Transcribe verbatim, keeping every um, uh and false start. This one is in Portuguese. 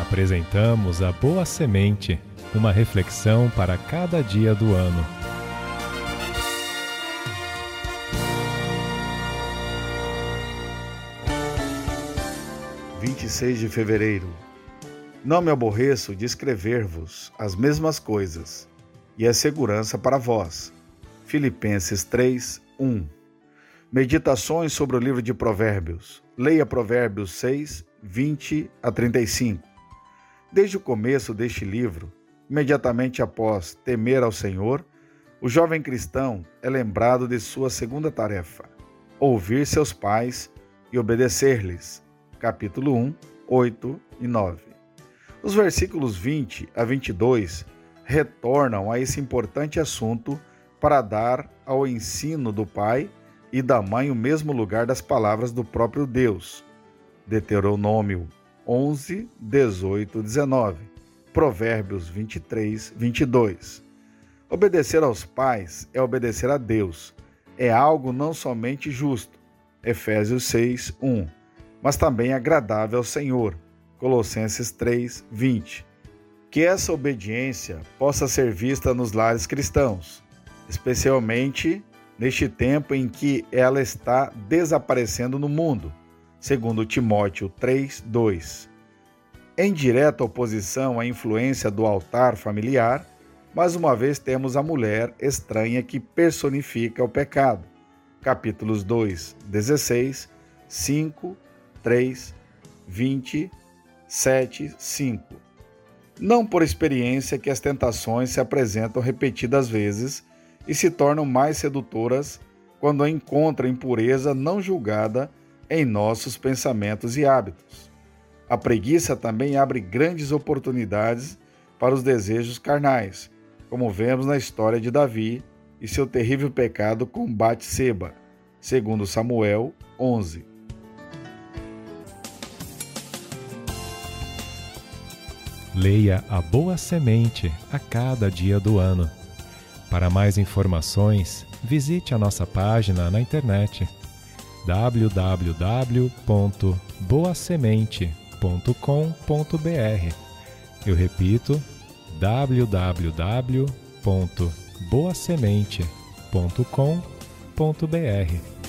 Apresentamos a Boa Semente, uma reflexão para cada dia do ano. vinte e seis de fevereiro. Não me aborreço de escrever-vos as mesmas coisas, e é segurança para vós. Filipenses três, um. Meditações sobre o livro de Provérbios. Leia Provérbios seis, vinte a trinta e cinco. Desde o começo deste livro, imediatamente após temer ao Senhor, o jovem cristão é lembrado de sua segunda tarefa: ouvir seus pais e obedecer-lhes. Capítulo um, oito e nove. Os versículos vinte a vinte e dois retornam a esse importante assunto para dar ao ensino do pai e da mãe o mesmo lugar das palavras do próprio Deus. Deuteronômio onze, dezoito, dezenove. Provérbios vinte e três, vinte e dois. Obedecer aos pais é obedecer a Deus. É algo não somente justo. Efésios seis, um. Mas também agradável ao Senhor. Colossenses três, vinte. Que essa obediência possa ser vista nos lares cristãos, especialmente neste tempo em que ela está desaparecendo no mundo, segundo Timóteo três, dois. Em direta oposição à influência do altar familiar, mais uma vez temos a mulher estranha que personifica o pecado. Capítulos dois, dezesseis, cinco, três, vinte, sete, cinco. Não por experiência que as tentações se apresentam repetidas vezes e se tornam mais sedutoras quando encontram impureza não julgada em nossos pensamentos e hábitos. A preguiça também abre grandes oportunidades para os desejos carnais, como vemos na história de Davi e seu terrível pecado com Batseba, segundo Samuel onze. Leia a Boa Semente a cada dia do ano. Para mais informações, visite a nossa página na internet w w w ponto boa semente ponto com ponto b r. Eu repito, w w w ponto boa semente ponto com ponto b r.